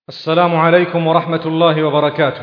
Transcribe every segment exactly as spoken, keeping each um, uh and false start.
السلام عليكم ورحمة الله وبركاته.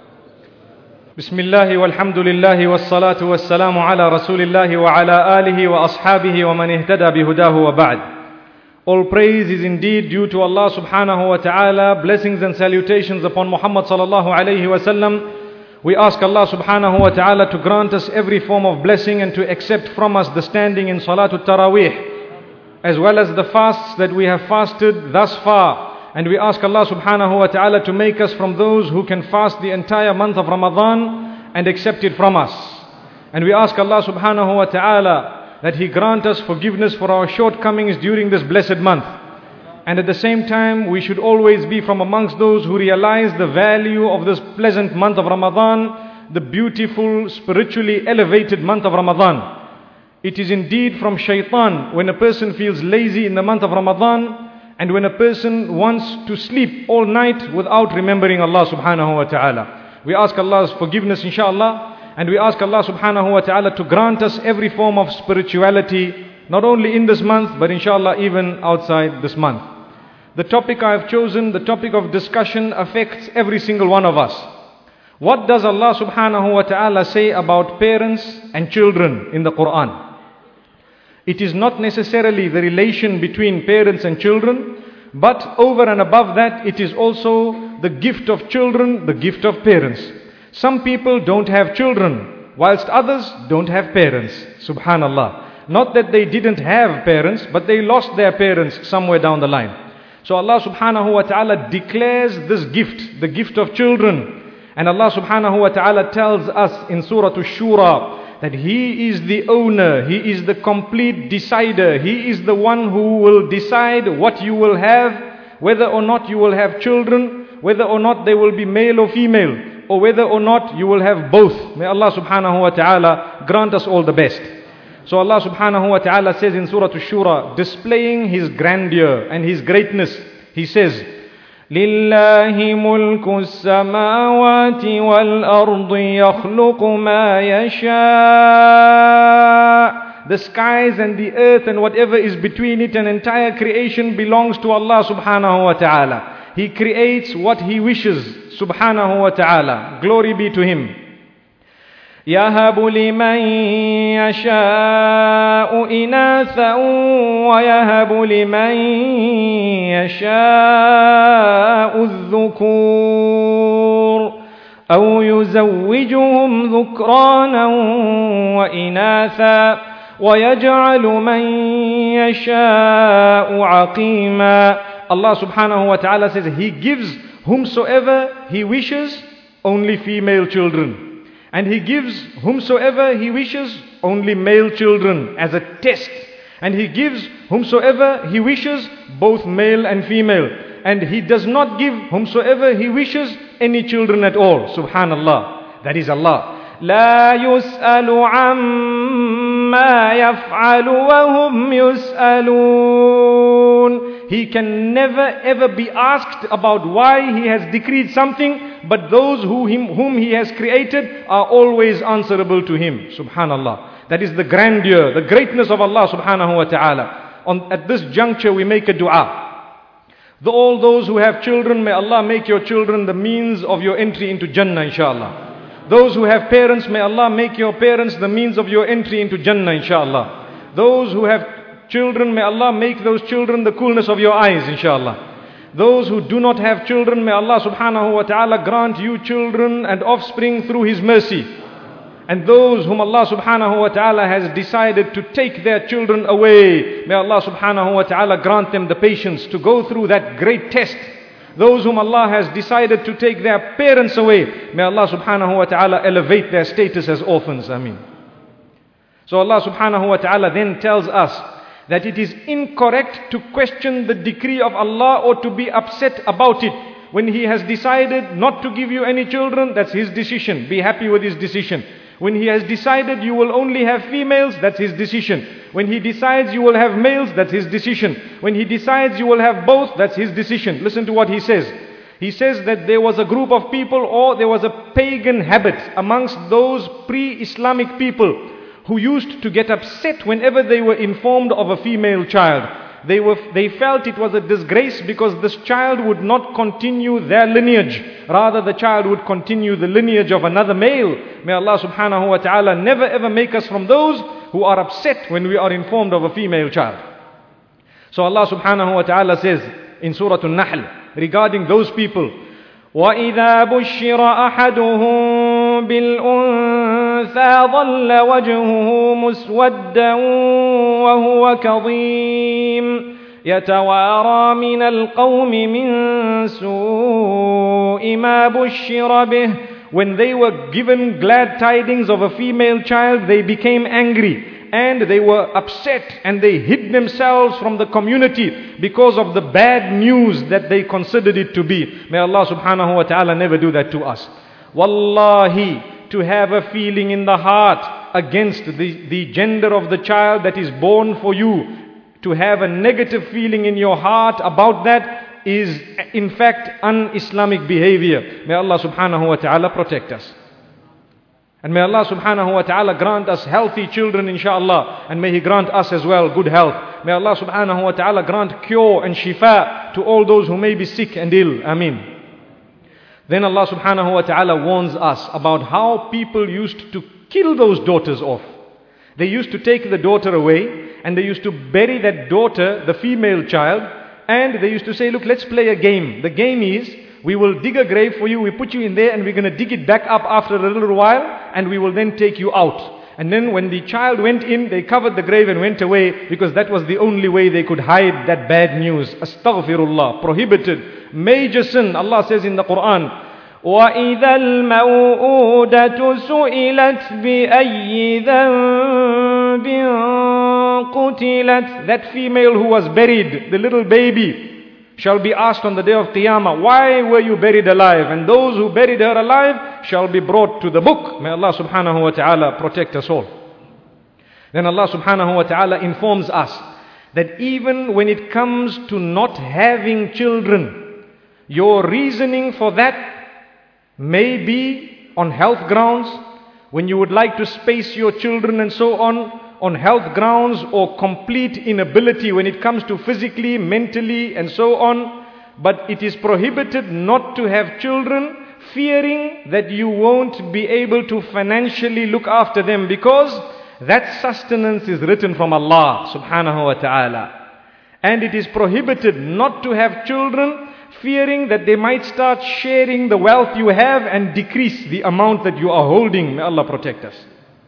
بسم الله والحمد لله والصلاة والسلام على رسول الله وعلى آله وأصحابه ومن اهتدى بهداه وبعد. All praise is indeed due to Allah subhanahu wa ta'ala. Blessings and salutations upon Muhammad sallallahu alayhi wa sallam. We ask Allah subhanahu wa ta'ala to grant us every form of blessing and to accept from us the standing in Salatul Taraweeh, as well as the fasts that we have fasted thus far. And we ask Allah subhanahu wa ta'ala to make us from those who can fast the entire month of Ramadan and accept it from us. And we ask Allah subhanahu wa ta'ala that He grant us forgiveness for our shortcomings during this blessed month. And at the same time, we should always be from amongst those who realize the value of this pleasant month of Ramadan, the beautiful, spiritually elevated month of Ramadan. It is indeed from shaitan when a person feels lazy in the month of Ramadan, and when a person wants to sleep all night without remembering Allah subhanahu wa ta'ala. We ask Allah's forgiveness inshallah, and we ask Allah subhanahu wa ta'ala to grant us every form of spirituality, not only in this month, but inshallah even outside this month. The topic I have chosen, the topic of discussion, affects every single one of us. What does Allah subhanahu wa ta'ala say about parents and children in the Quran? It is not necessarily the relation between parents and children, but over and above that, it is also the gift of children, the gift of parents. Some people don't have children, whilst others don't have parents. Subhanallah. Not that they didn't have parents, but they lost their parents somewhere down the line. So Allah subhanahu wa ta'ala declares this gift, the gift of children. And Allah subhanahu wa ta'ala tells us in Surah Ash-Shura that He is the owner, He is the complete decider, He is the one who will decide what you will have, whether or not you will have children, whether or not they will be male or female, or whether or not you will have both. May Allah subhanahu wa ta'ala grant us all the best. So Allah subhanahu wa ta'ala says in Surah Ash-Shura, displaying His grandeur and His greatness, He says, لله ملك السماوات والأرض يخلق ما يشاء. The skies and the earth and whatever is between it, an entire creation belongs to Allah subhanahu wa ta'ala. He creates what He wishes subhanahu wa ta'ala. Glory be to Him. يهب لمن يشاء إناثا ويهب لمن يشاء الذكور أو يزوجهم ذكرانا وإناثا ويجعل من يشاء عقيما. Allah subhanahu wa ta'ala says He gives whomsoever He wishes only female children. And He gives whomsoever He wishes only male children as a test. And He gives whomsoever He wishes both male and female. And He does not give whomsoever He wishes any children at all. Subhanallah. That is Allah. لا يسأل عما يفعل وهم يسألون. He can never ever be asked about why He has decreed something, but those who him, whom He has created are always answerable to Him. Subhanallah. That is the grandeur, the greatness of Allah subhanahu wa ta'ala. On, at this juncture we make a dua. The, all those who have children, may Allah make your children the means of your entry into Jannah inshallah. Those who have parents, may Allah make your parents the means of your entry into Jannah inshallah. Those who have children, may Allah make those children the coolness of your eyes inshallah. Those who do not have children, may Allah subhanahu wa ta'ala grant you children and offspring through His mercy. And those whom Allah subhanahu wa ta'ala has decided to take their children away, may Allah subhanahu wa ta'ala grant them the patience to go through that great test. Those whom Allah has decided to take their parents away, may Allah subhanahu wa ta'ala elevate their status as orphans. Ameen. So Allah subhanahu wa ta'ala then tells us that it is incorrect to question the decree of Allah or to be upset about it. When He has decided not to give you any children, that's His decision. Be happy with His decision. When He has decided you will only have females, that's His decision. When He decides you will have males, that's His decision. When He decides you will have both, that's His decision. Listen to what He says. He says that there was a group of people, or there was a pagan habit amongst those pre-Islamic people who used to get upset whenever they were informed of a female child. They were, they felt it was a disgrace because this child would not continue their lineage. Rather, the child would continue the lineage of another male. May Allah subhanahu wa ta'ala never ever make us from those who are upset when we are informed of a female child. So Allah subhanahu wa ta'ala says in Surah An-Nahl regarding those people, وَإِذَا بُشِّرَ أَحَدُهُم بِالْأُنثَى ظَلَّ وَجْهُهُ مُسْوَدًّا وَهُوَ كَظِيمٌ يَتَوَارَى مِنَ الْقَوْمِ مِنْ سُوءِ مَا بُشِّرَ بِهِ. When they were given glad tidings of a female child, they became angry. And they were upset and they hid themselves from the community because of the bad news that they considered it to be. May Allah subhanahu wa ta'ala never do that to us. Wallahi, to have a feeling in the heart against the, the gender of the child that is born for you, to have a negative feeling in your heart about that is in fact un-Islamic behavior. May Allah subhanahu wa ta'ala protect us. And may Allah subhanahu wa ta'ala grant us healthy children inshaAllah. And may He grant us as well good health. May Allah subhanahu wa ta'ala grant cure and shifa to all those who may be sick and ill. Ameen. Then Allah subhanahu wa ta'ala warns us about how people used to kill those daughters off. They used to take the daughter away and they used to bury that daughter, the female child, and they used to say, look, let's play a game. The game is, we will dig a grave for you, we put you in there and we're going to dig it back up after a little while and we will then take you out. And then when the child went in, they covered the grave and went away because that was the only way they could hide that bad news. Astaghfirullah, prohibited, major sin. Allah says in the Quran, وَإِذَا الْمَوْءُودَةُ سُئِلَتْ بِأَيِّ ذَنْبٍ قُتِلَتْ. That female who was buried, the little baby, shall be asked on the day of Qiyamah, why were you buried alive? And those who buried her alive shall be brought to the book. May Allah subhanahu wa ta'ala protect us all. Then Allah subhanahu wa ta'ala informs us that even when it comes to not having children, your reasoning for that may be on health grounds, when you would like to space your children and so on, on health grounds or complete inability when it comes to physically, mentally and so on. But it is prohibited not to have children, fearing that you won't be able to financially look after them because that sustenance is written from Allah subhanahu wa ta'ala. And it is prohibited not to have children, fearing that they might start sharing the wealth you have and decrease the amount that you are holding. May Allah protect us.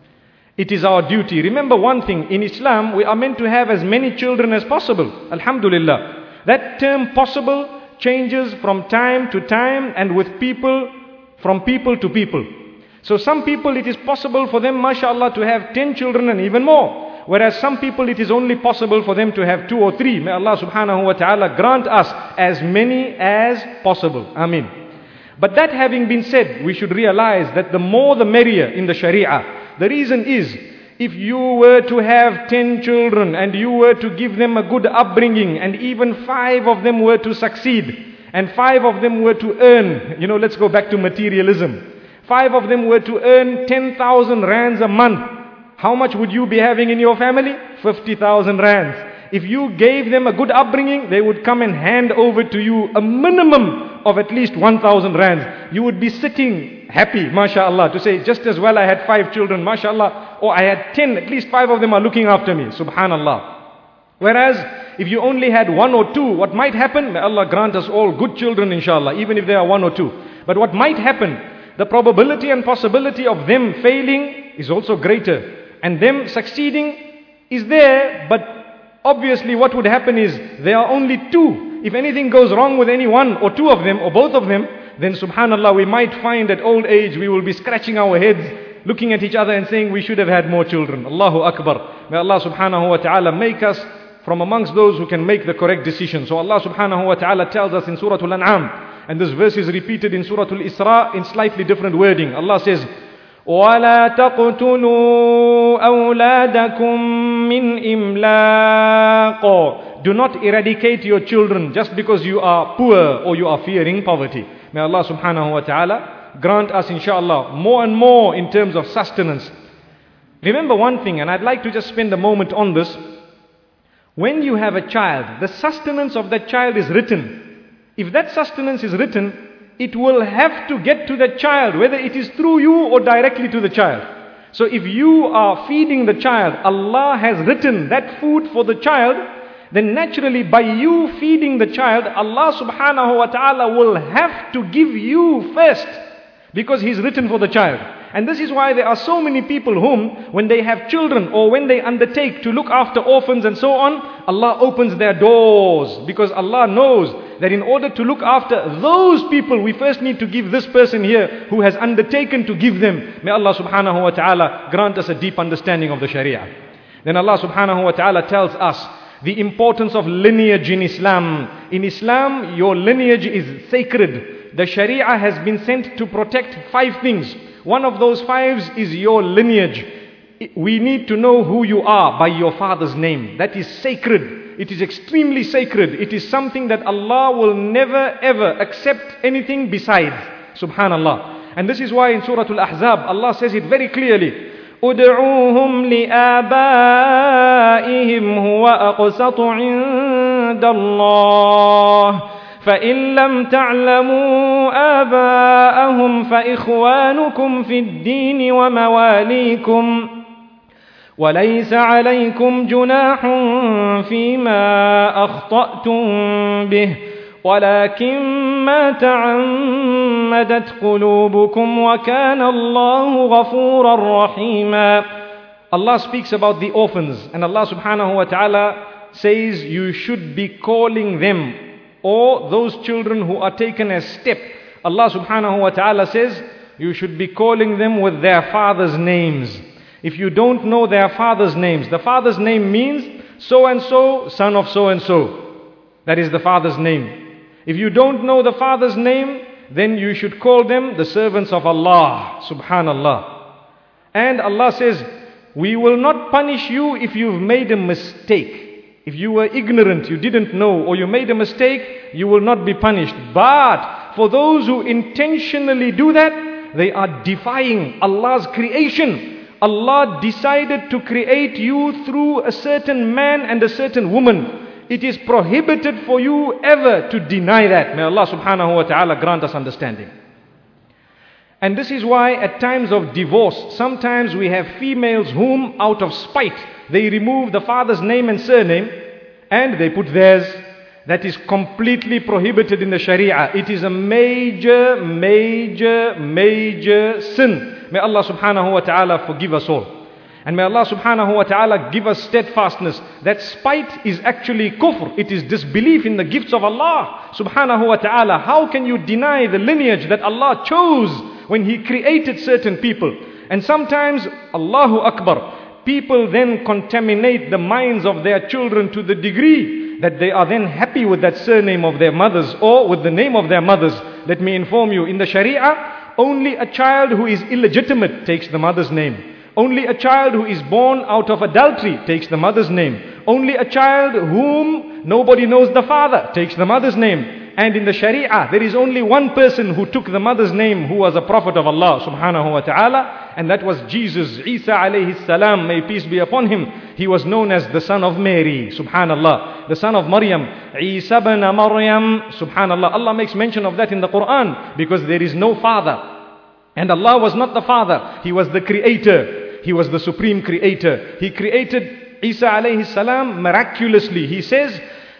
It is our duty. Remember one thing, in Islam we are meant to have as many children as possible. Alhamdulillah. That term possible changes from time to time and with people, from people to people. So some people it is possible for them, mashallah, to have ten children and even more. Whereas some people it is only possible for them to have two or three. May Allah subhanahu wa ta'ala grant us as many as possible. Ameen. But that having been said, we should realize that the more the merrier in the Sharia. The reason is, if you were to have ten children and you were to give them a good upbringing and even five of them were to succeed and five of them were to earn, you know, let's go back to materialism. Five of them were to earn ten thousand rands a month. How much would you be having in your family? fifty thousand rands. If you gave them a good upbringing, they would come and hand over to you a minimum of at least one thousand rands. You would be sitting happy, mashallah, to say, just as well I had five children, mashallah, or I had ten, at least five of them are looking after me, subhanallah. Whereas, if you only had one or two, what might happen? May Allah grant us all good children, inshallah, even if they are one or two. But what might happen? The probability and possibility of them failing is also greater. And them succeeding is there, but obviously what would happen is, there are only two. If anything goes wrong with any one or two of them or both of them, then subhanallah we might find at old age we will be scratching our heads, looking at each other and saying we should have had more children. Allahu Akbar. May Allah subhanahu wa ta'ala make us from amongst those who can make the correct decision. So Allah subhanahu wa ta'ala tells us in Surah Al-An'am, and this verse is repeated in Surah Al-Isra in slightly different wording. Allah says, وَلَا تَقْتُلُوا أَوْلَادَكُمْ مِنْ إِمْلَاقٍ. Do not eradicate your children just because you are poor or you are fearing poverty. May Allah subhanahu wa ta'ala grant us inshallah more and more in terms of sustenance. Remember one thing, and I'd like to just spend a moment on this. When you have a child, the sustenance of that child is written. If that sustenance is written, it will have to get to the child, whether it is through you or directly to the child. So if you are feeding the child, Allah has written that food for the child, then naturally by you feeding the child, Allah subhanahu wa ta'ala will have to give you first, because He's written for the child. And this is why there are so many people whom, when they have children or when they undertake to look after orphans and so on, Allah opens their doors, because Allah knows that in order to look after those people, we first need to give this person here who has undertaken to give them. May Allah subhanahu wa ta'ala grant us a deep understanding of the Sharia. Then Allah subhanahu wa ta'ala tells us the importance of lineage in Islam. In Islam, your lineage is sacred. The Sharia has been sent to protect five things. One of those fives is your lineage. We need to know who you are by your father's name. That is sacred. It is extremely sacred. It is something that Allah will never ever accept anything besides. Subhanallah. And this is why in Surah Al-Ahzab, Allah says it very clearly. أُدْعُوهُمْ لِآبَائِهِمْ هُوَ أَقْسَطُ عِنْدَ اللَّهِ فَإِن لَّمْ تَعْلَمُوا آبَاءَهُمْ فَإِخْوَانُكُمْ فِي الدِّينِ وَمَوَالِيكُمْ وَلَيْسَ عَلَيْكُمْ جُنَاحٌ فِيمَا أَخْطَأْتُم بِهِ وَلَكِن مَّا تَعَمَّدَتْ قُلُوبُكُمْ وَكَانَ اللَّهُ غَفُورًا رَّحِيمًا. Allah speaks about the orphans, and Allah subhanahu wa ta'ala says you should be calling them, or those children who are taken as step. Allah subhanahu wa ta'ala says you should be calling them with their father's names. If you don't know their father's names, the father's name means so and so, son of so and so. That is the father's name. If you don't know the father's name, then you should call them the servants of Allah, subhanallah. And Allah says, we will not punish you if you've made a mistake. If you were ignorant, you didn't know, or you made a mistake, you will not be punished. But for those who intentionally do that, they are defying Allah's creation. Allah decided to create you through a certain man and a certain woman. It is prohibited for you ever to deny that. May Allah subhanahu wa ta'ala grant us understanding. And this is why at times of divorce, sometimes we have females whom out of spite, they remove the father's name and surname and they put theirs. That is completely prohibited in the Sharia. It is a major, major, major sin. May Allah subhanahu wa ta'ala forgive us all. And may Allah subhanahu wa ta'ala give us steadfastness. That spite is actually kufr. It is disbelief in the gifts of Allah subhanahu wa ta'ala. How can you deny the lineage that Allah chose when He created certain people? And sometimes, Allahu Akbar, people then contaminate the minds of their children to the degree that they are then happy with that surname of their mothers or with the name of their mothers. Let me inform you, in the Sharia, only a child who is illegitimate takes the mother's name. Only a child who is born out of adultery takes the mother's name. Only a child whom nobody knows the father takes the mother's name. And in the Sharia, there is only one person who took the mother's name who was a prophet of Allah subhanahu wa ta'ala, and that was Jesus, Isa alayhi salam, may peace be upon him. He was known as the son of Mary, subhanallah, the son of Maryam, Isa ibn Maryam, subhanallah. Allah makes mention of that in the Quran because there is no father. And Allah was not the father, He was the creator. He was the supreme creator. He created Isa alayhi salam miraculously. He says,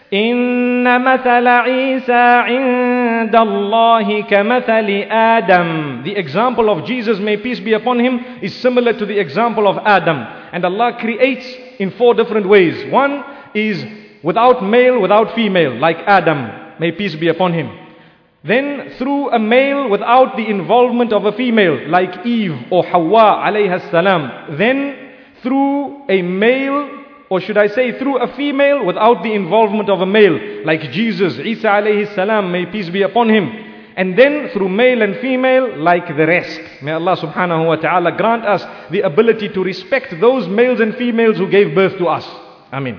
إِنَّ مَثَلَ عِيسَى عِنْدَ اللَّهِ كَمَثَلِ آدَمَ. The example of Jesus, may peace be upon him, is similar to the example of Adam. And Allah creates in four different ways. One is without male, without female, like Adam, may peace be upon him. Then through a male without the involvement of a female, like Eve or Hawa alayha salam. Then through a male, or should I say through a female without the involvement of a male, like Jesus, Isa alayhi salam, may peace be upon him. And then through male and female like the rest. May Allah subhanahu wa ta'ala grant us the ability to respect those males and females who gave birth to us. Ameen.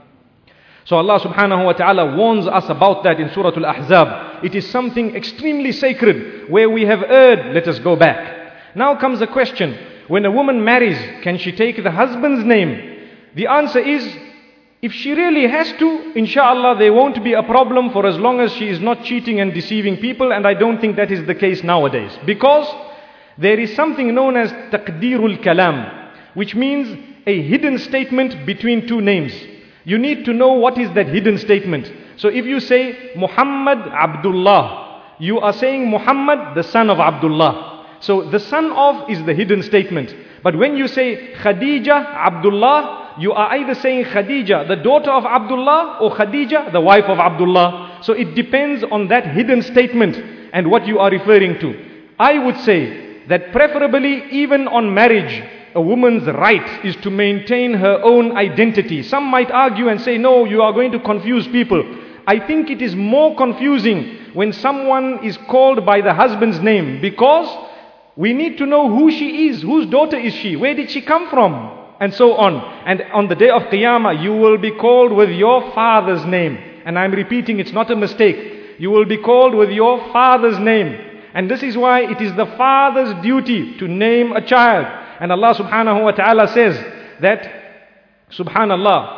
So Allah subhanahu wa ta'ala warns us about that in Surah Al-Ahzab. It is something extremely sacred. Where we have erred, let us go back. Now comes the question, when a woman marries, can she take the husband's name? The answer is, If she really has to, inshallah, there won't be a problem for as long as she is not cheating and deceiving people, and I don't think that is the case nowadays. Because there is something known as taqdeerul kalam, which means a hidden statement between two names. You need to know what is that hidden statement. So if you say Muhammad Abdullah, you are saying Muhammad, the son of Abdullah. So the son of is the hidden statement. But when you say Khadija Abdullah, you are either saying Khadija, the daughter of Abdullah, or Khadija, the wife of Abdullah. So it depends on that hidden statement and what you are referring to. I would say that preferably even on marriage, a woman's right is to maintain her own identity. Some might argue and say, no, you are going to confuse people. I think it is more confusing when someone is called by the husband's name, because we need to know who she is, whose daughter is she, where did she come from, and so on. And on the day of Qiyamah, you will be called with your father's name. And I'm repeating, it's not a mistake. You will be called with your father's name. And this is why it is the father's duty to name a child. And Allah subhanahu wa ta'ala says that, subhanallah,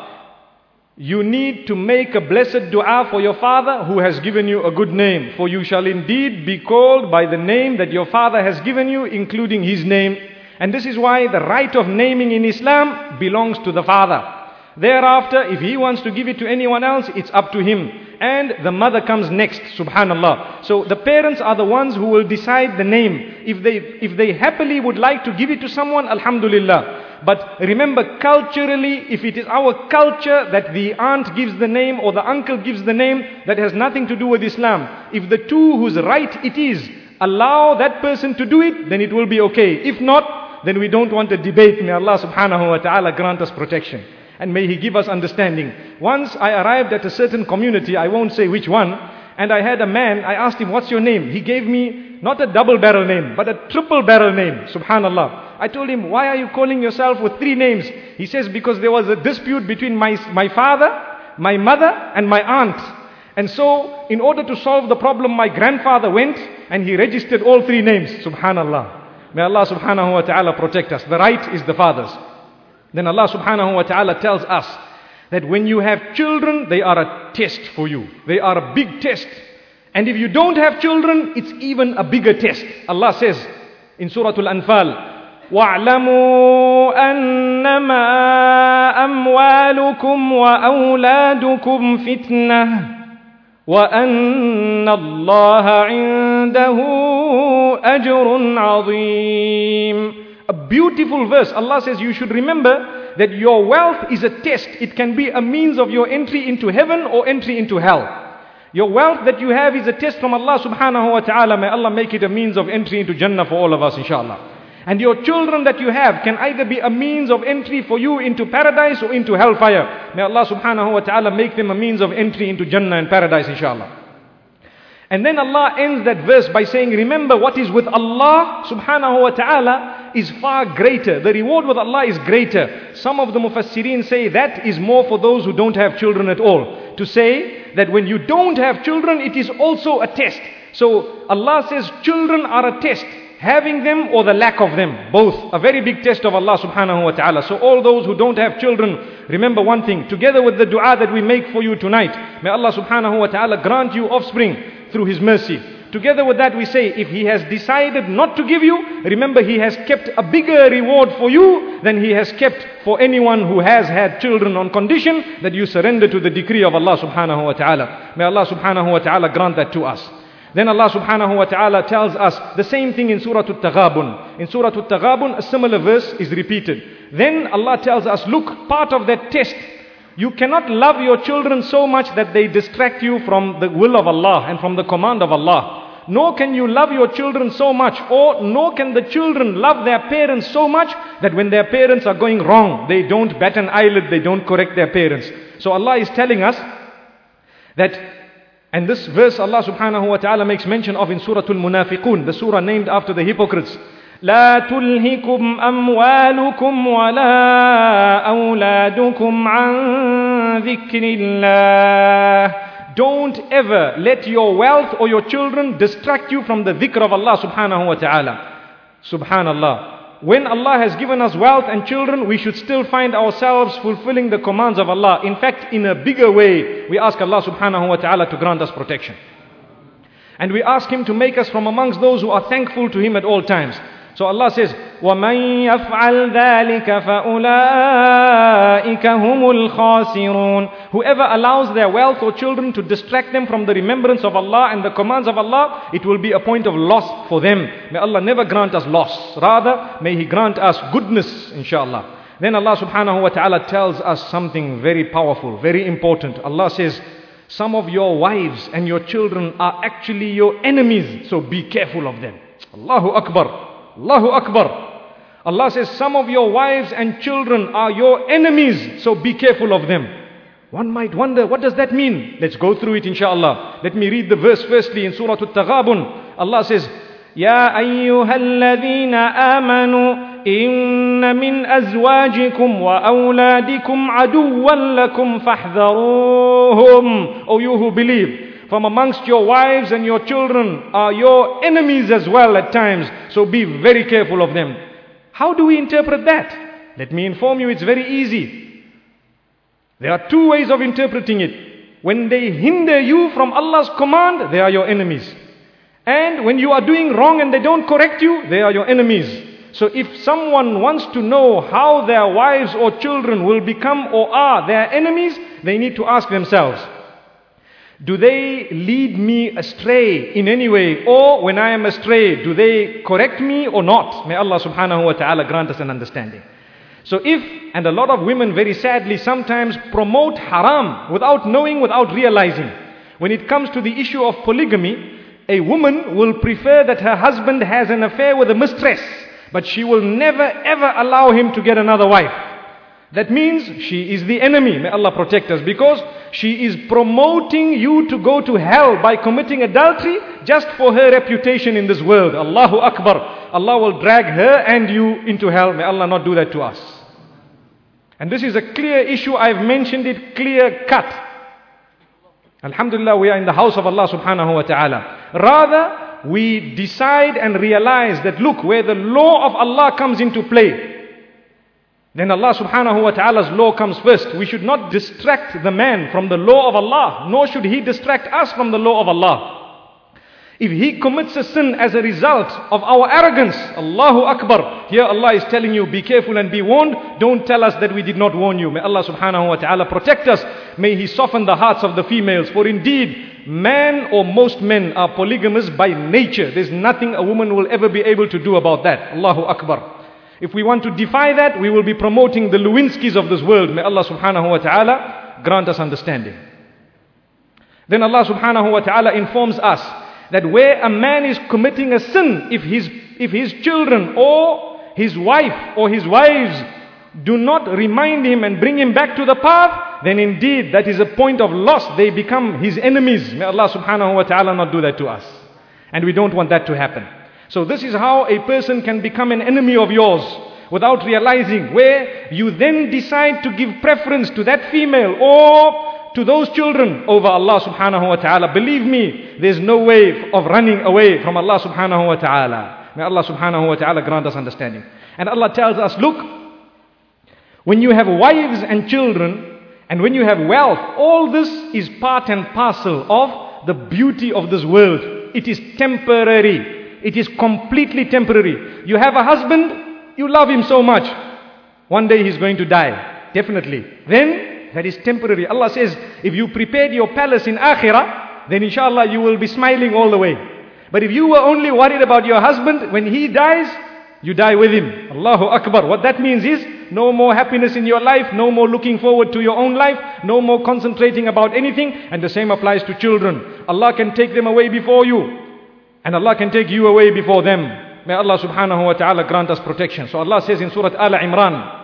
you need to make a blessed dua for your father who has given you a good name. For you shall indeed be called by the name that your father has given you, including his name. And this is why the right of naming in Islam belongs to the father. Thereafter, if he wants to give it to anyone else, it's up to him. And the mother comes next, subhanallah. So the parents are the ones who will decide the name. If they, if they happily would like to give it to someone, alhamdulillah. But remember, culturally, if it is our culture that the aunt gives the name or the uncle gives the name, that has nothing to do with Islam. If the two whose right it is allow that person to do it, then it will be okay. If not, then we don't want a debate. May Allah subhanahu wa ta'ala grant us protection. And may He give us understanding. Once I arrived at a certain community, I won't say which one, and I had a man, I asked him, what's your name? He gave me not a double barrel name, but a triple barrel name, subhanallah. I told him, why are you calling yourself with three names? He says, because there was a dispute between my, my father, my mother, and my aunt. And so, in order to solve the problem, my grandfather went and he registered all three names, subhanallah. May Allah subhanahu wa ta'ala protect us. The right is the father's. Then Allah subhanahu wa ta'ala tells us that when you have children, they are a test for you. They are a big test. And if you don't have children, it's even a bigger test. Allah says in Surah Al-Anfal, وَاعْلَمُوا أَنَّمَا أَمْوَالُكُمْ وَأَوْلَادُكُمْ فِتْنَةٌ وَأَنَّ اللَّهَ عِنْدَهُ أَجْرٌ عَظِيمٌ. A beautiful verse. Allah says you should remember that your wealth is a test. It can be a means of your entry into heaven or entry into hell. Your wealth that you have is a test from Allah subhanahu wa ta'ala. May Allah make it a means of entry into Jannah for all of us, inshallah. And your children that you have can either be a means of entry for you into paradise or into hellfire. May Allah subhanahu wa ta'ala make them a means of entry into Jannah and paradise, inshallah. And then Allah ends that verse by saying, remember what is with Allah subhanahu wa ta'ala is far greater. The reward with Allah is greater. Some of the mufassirin say that is more for those who don't have children at all. To say that when you don't have children, it is also a test. So Allah says children are a test. Having them or the lack of them, both a very big test of Allah subhanahu wa ta'ala. So all those who don't have children, remember one thing, together with the dua that we make for you tonight, may Allah subhanahu wa ta'ala grant you offspring through His mercy. Together with that we say, if He has decided not to give you, remember He has kept a bigger reward for you than He has kept for anyone who has had children, on condition that you surrender to the decree of Allah subhanahu wa ta'ala. May Allah subhanahu wa ta'ala grant that to us. Then Allah subhanahu wa ta'ala tells us the same thing in Surah Al-Taghabun. In Surah Al-Taghabun, a similar verse is repeated. Then Allah tells us, look, part of that test, you cannot love your children so much that they distract you from the will of Allah and from the command of Allah. Nor can you love your children so much, or nor can the children love their parents so much that when their parents are going wrong, they don't bat an eyelid, they don't correct their parents. So Allah is telling us that. And this verse Allah subhanahu wa ta'ala makes mention of in Surah Al-Munafiqun, the surah named after the hypocrites. لا تلهكم أموالكم ولا أولادكم عن ذكر الله. Don't ever let your wealth or your children distract you from the dhikr of Allah subhanahu wa ta'ala. Subhanallah. when Allah has given us wealth and children, we should still find ourselves fulfilling the commands of Allah. In fact, in a bigger way, we ask Allah subhanahu wa ta'ala to grant us protection. And we ask Him to make us from amongst those who are thankful to Him at all times. So Allah says, وَمَنْ يَفْعَلْ ذَلِكَ فَأُولَٰئِكَ هُمُ الْخَاسِرُونَ. Whoever allows their wealth or children to distract them from the remembrance of Allah and the commands of Allah, it will be a point of loss for them. May Allah never grant us loss. Rather, may He grant us goodness, inshallah. Then Allah subhanahu wa ta'ala tells us something very powerful, very important. Allah says, some of your wives and your children are actually your enemies, so be careful of them. Allahu Akbar. Allahu Akbar. Allah says some of your wives and children are your enemies, so be careful of them. One might wonder, what does that mean? Let's go through it inshallah. Let me read the verse firstly in Surah At-Taghabun. Allah says, Ya ayyuhalladhina amanu inna min azwajikum wa awladikum aduwwan lakum fahdharuhum. O you who believe, from amongst your wives and your children are your enemies as well at times. So be very careful of them. How do we interpret that? Let me inform you, it's very easy. There are two ways of interpreting it. When they hinder you from Allah's command, they are your enemies. And when you are doing wrong and they don't correct you, they are your enemies. So if someone wants to know how their wives or children will become or are their enemies, they need to ask themselves, do they lead me astray in any way? Or when I am astray, do they correct me or not? May Allah subhanahu wa ta'ala grant us an understanding. So if, and a lot of women very sadly sometimes promote haram without knowing, without realizing. When it comes to the issue of polygamy, a woman will prefer that her husband has an affair with a mistress, but she will never ever allow him to get another wife. That means she is the enemy. May Allah protect us, because she is promoting you to go to hell by committing adultery just for her reputation in this world. Allahu Akbar. Allah will drag her and you into hell. May Allah not do that to us. And this is a clear issue. I've mentioned it clear cut. Alhamdulillah, we are in the house of Allah subhanahu wa ta'ala. Rather, we decide and realize that look, where the law of Allah comes into play, then Allah subhanahu wa ta'ala's law comes first. We should not distract the man from the law of Allah, nor should he distract us from the law of Allah. If he commits a sin as a result of our arrogance, Allahu Akbar. Here Allah is telling you, be careful and be warned. Don't tell us that we did not warn you. May Allah subhanahu wa ta'ala protect us. May He soften the hearts of the females. For indeed, man or most men are polygamous by nature. There's nothing a woman will ever be able to do about that. Allahu Akbar. If we want to defy that, we will be promoting the Lewinskis of this world. May Allah subhanahu wa ta'ala grant us understanding. Then Allah subhanahu wa ta'ala informs us that where a man is committing a sin, if his, if his children or his wife or his wives do not remind him and bring him back to the path, then indeed that is a point of loss. They become his enemies. May Allah subhanahu wa ta'ala not do that to us. And we don't want that to happen. So this is how a person can become an enemy of yours without realizing, where you then decide to give preference to that female or to those children over Allah subhanahu wa ta'ala. Believe me, there's no way of running away from Allah subhanahu wa ta'ala. May Allah subhanahu wa ta'ala grant us understanding. And Allah tells us, look, when you have wives and children, and when you have wealth, all this is part and parcel of the beauty of this world. It is temporary. It is completely temporary. You have a husband, you love him so much. One day he's going to die, definitely. Then, that is temporary. Allah says, if you prepared your palace in Akhirah, then inshallah you will be smiling all the way. But if you were only worried about your husband, when he dies, you die with him. Allahu Akbar. What that means is, no more happiness in your life, no more looking forward to your own life, no more concentrating about anything. And the same applies to children. Allah can take them away before you, and Allah can take you away before them. May Allah subhanahu wa ta'ala grant us protection. So Allah says in Surah Al-Imran,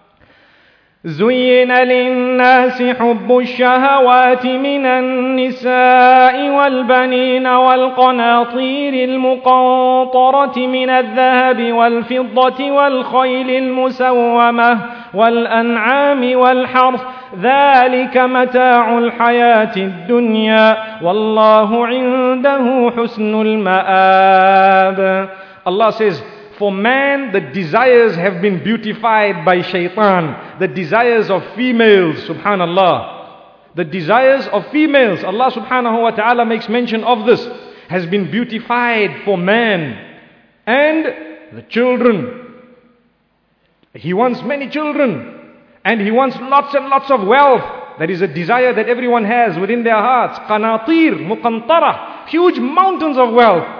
زُيِّنَ لِلنَّاسِ حُبُّ الشَّهَوَاتِ مِنَ النِّسَاءِ وَالْبَنِينَ وَالْقَنَاطِيرِ الْمُقَنطَرَةِ مِنَ الذَّهَبِ وَالْفِضَّةِ وَالْخَيْلِ الْمُسَوَّمَةِ وَالْأَنْعَامِ وَالْحَرْثِ ذَلِكَ مَتَاعُ الْحَيَاةِ الدُّنْيَا وَاللَّهُ عِنْدَهُ حُسْنُ الْمَآبِ. Allah says, For man, the desires have been beautified by shaitan. The desires of females, subhanallah. The desires of females, Allah subhanahu wa ta'ala makes mention of this, has been beautified for man. And the children. He wants many children. And he wants lots and lots of wealth. That is a desire that everyone has within their hearts. Qanatir, muqantara, huge mountains of wealth.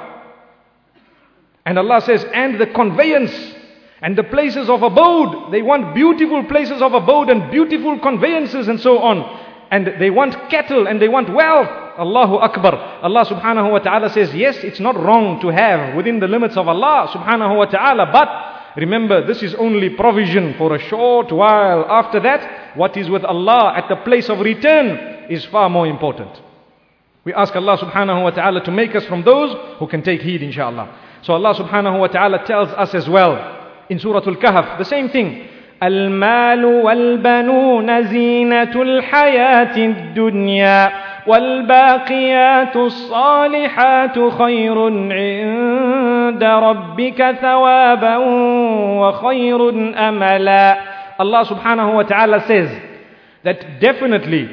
And Allah says, and the conveyance and the places of abode. They want beautiful places of abode and beautiful conveyances and so on. And they want cattle and they want wealth. Allahu Akbar. Allah subhanahu wa ta'ala says, yes, it's not wrong to have within the limits of Allah subhanahu wa ta'ala. But remember, this is only provision for a short while. After that, what is with Allah at the place of return is far more important. We ask Allah subhanahu wa ta'ala to make us from those who can take heed, inshallah. So Allah subhanahu wa ta'ala tells us as well in Surah Al-Kahf, the same thing. الْمَالُ وَالْبَنُونَ زِينَةُ الْحَيَاةِ الدُّنْيَا وَالْبَاقِيَاتُ الصَّالِحَاتُ خَيْرٌ عِنْدَ رَبِّكَ ثَوَابًا وَخَيْرٌ أَمَلًا. Allah subhanahu wa ta'ala says that definitely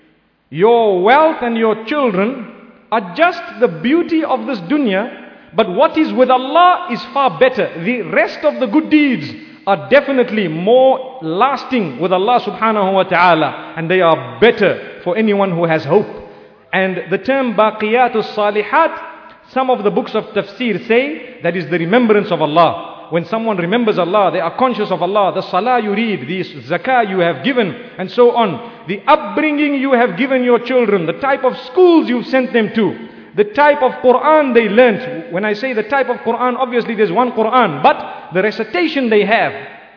your wealth and your children are just the beauty of this dunya. But what is with Allah is far better. The rest of the good deeds are definitely more lasting with Allah subhanahu wa ta'ala. And they are better for anyone who has hope. And the term baqiyatus salihat, some of the books of tafsir say that is the remembrance of Allah. When someone remembers Allah, they are conscious of Allah. The salah you read, the zakah you have given, and so on. The upbringing you have given your children, the type of schools you've sent them to. The type of Quran they learnt. When I say the type of Quran, obviously there's one Quran. But the recitation they have.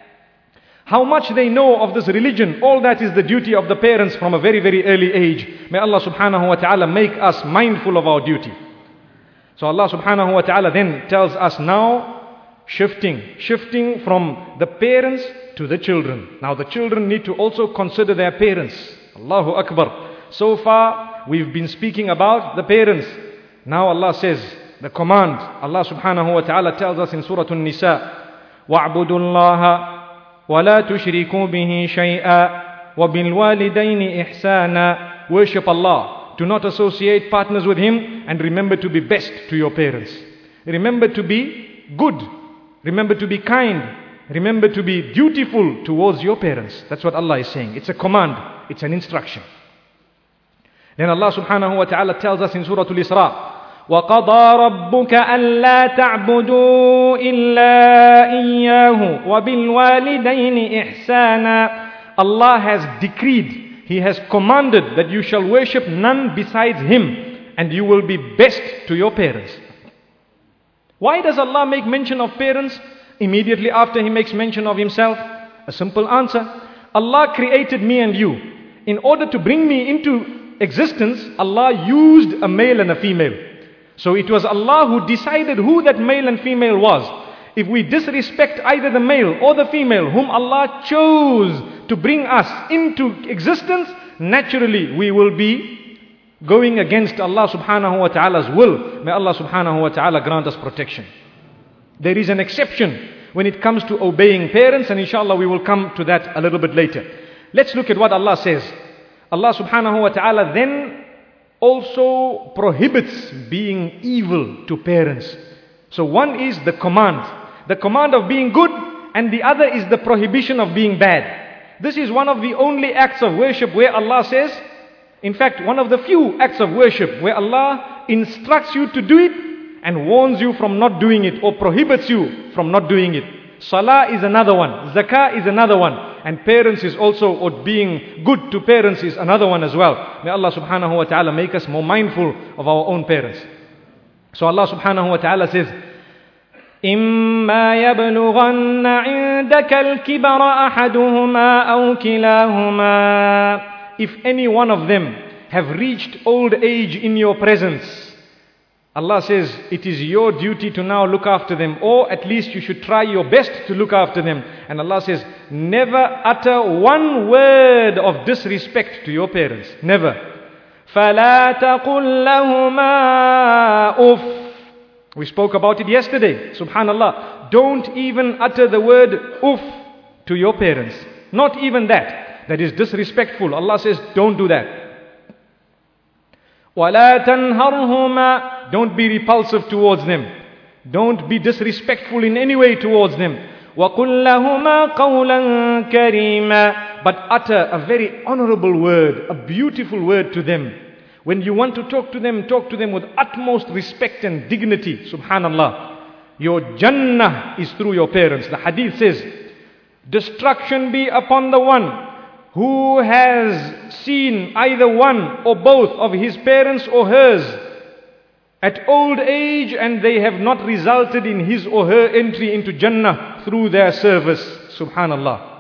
How much they know of this religion. All that is the duty of the parents from a very, very early age. May Allah subhanahu wa ta'ala make us mindful of our duty. So Allah subhanahu wa ta'ala then tells us now, shifting. Shifting from the parents to the children. Now the children need to also consider their parents. Allahu Akbar. So far, we've been speaking about the parents. Now Allah says, the command, Allah subhanahu wa ta'ala tells us in Surah An-Nisa, وَاعْبُدُوا اللَّهَ وَلَا تُشْرِكُوا بِهِ شَيْئًا وَبِالْوَالِدَيْنِ إِحْسَانًا. Worship Allah. Do not associate partners with Him, and remember to be best to your parents. Remember to be good. Remember to be kind. Remember to be dutiful towards your parents. That's what Allah is saying. It's a command. It's an instruction. Then Allah subhanahu wa ta'ala tells us in Surah Al-Isra, وَقَضَى رَبُّكَ أَلَّا تَعْبُدُوا إِلَّا إِيَّاهُ وَبِالْوَالِدَيْنِ إِحْسَانًا. Allah has decreed, He has commanded that you shall worship none besides Him, and you will be best to your parents. Why does Allah make mention of parents immediately after He makes mention of Himself? A simple answer. Allah created me and you. In order to bring me into existence, Allah used a male and a female. So it was Allah who decided who that male and female was. If we disrespect either the male or the female whom Allah chose to bring us into existence, naturally we will be going against Allah subhanahu wa ta'ala's will. May Allah subhanahu wa ta'ala grant us protection. There is an exception when it comes to obeying parents, and inshallah we will come to that a little bit later. Let's look at what Allah says. Allah subhanahu wa ta'ala then also prohibits being evil to parents. So one is the command. The command of being good, and the other is the prohibition of being bad. This is one of the only acts of worship where Allah says, in fact, one of the few acts of worship where Allah instructs you to do it and warns you from not doing it, or prohibits you from not doing it. Salah is another one. Zakah is another one. And parents is also, or being good to parents is another one as well. May Allah subhanahu wa ta'ala make us more mindful of our own parents. So Allah subhanahu wa ta'ala says, إِمَّا يَبْلُغَنَّ عِنْدَكَ الْكِبَرَ أَحَدُهُمَا أَوْ كِلَاهُمَا. If any one of them have reached old age in your presence, Allah says, it is your duty to now look after them, or at least you should try your best to look after them. And Allah says, never utter one word of disrespect to your parents. Never. فَلَا تَقُلْ لَهُمَا أُفٍّ. We spoke about it yesterday. Subhanallah. Don't even utter the word uff to your parents. Not even that. That is disrespectful. Allah says, don't do that. وَلَا تَنْهَرْهُمَا. Don't be repulsive towards them. Don't be disrespectful in any way towards them. وَقُلْ لَهُمَا قَوْلًا كَرِيمًا. But utter a very honorable word, a beautiful word to them. When you want to talk to them, talk to them with utmost respect and dignity. Subhanallah. Your Jannah is through your parents. The hadith says, destruction be upon the one who has seen either one or both of his parents or hers at old age, and they have not resulted in his or her entry into Jannah through their service. Subhanallah.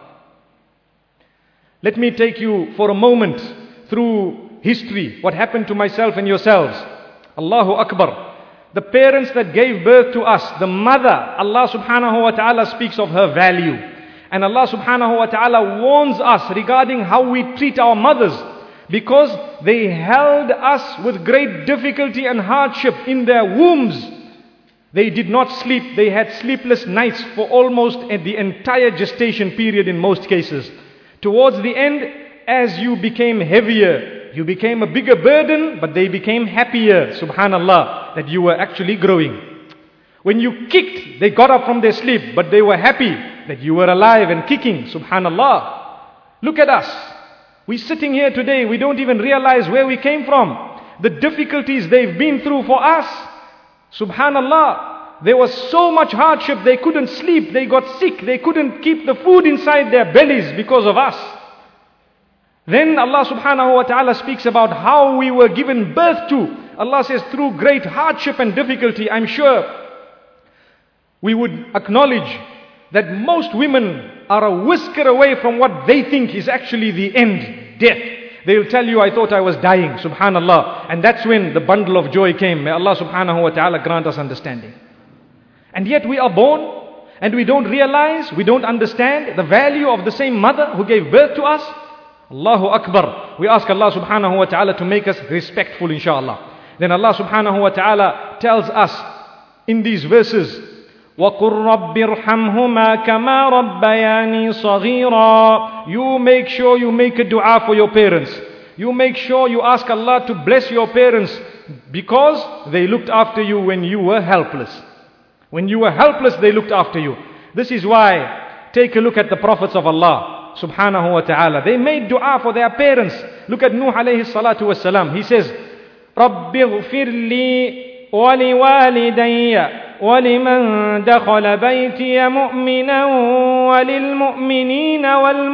Let me take you for a moment through history, what happened to myself and yourselves. Allahu Akbar. The parents that gave birth to us, the mother, Allah subhanahu wa ta'ala speaks of her value. And Allah subhanahu wa ta'ala warns us regarding how we treat our mothers, because they held us with great difficulty and hardship in their wombs. They did not sleep. They had sleepless nights for almost the entire gestation period in most cases. Towards the end, as you became heavier, you became a bigger burden, but they became happier. Subhanallah, that you were actually growing. When you kicked, they got up from their sleep, but they were happy that you were alive and kicking. Subhanallah. Look at us. We're sitting here today, we don't even realize where we came from. The difficulties they've been through for us. Subhanallah. There was so much hardship, they couldn't sleep, they got sick, they couldn't keep the food inside their bellies because of us. Then Allah subhanahu wa ta'ala speaks about how we were given birth to. Allah says, through great hardship and difficulty. I'm sure we would acknowledge that most women are a whisker away from what they think is actually the end, death. They'll tell you, I thought I was dying. Subhanallah. And that's when the bundle of joy came. May Allah subhanahu wa ta'ala grant us understanding. And yet we are born and we don't realize, we don't understand the value of the same mother who gave birth to us. Allahu Akbar. We ask Allah subhanahu wa ta'ala to make us respectful, inshallah. Then Allah subhanahu wa ta'ala tells us in these verses, وَقُلْ رَبِّ ارْحَمْهُمَا كَمَا رَبَّيَانِي صَغِيرًا. You make sure you make a dua for your parents. You make sure you ask Allah to bless your parents, because they looked after you when you were helpless. When you were helpless, they looked after you. This is why, take a look at the prophets of Allah subhanahu wa ta'ala. They made dua for their parents. Look at Nuh alayhi salatu wassalam. He says, رَبِّ اغْفِرْ لِي وَلِوَالِدَيَّ وَلِمَنْ دَخَلَ بَيْتِيَ مُؤْمِنًا وَلِلْمُؤْمِنِينَ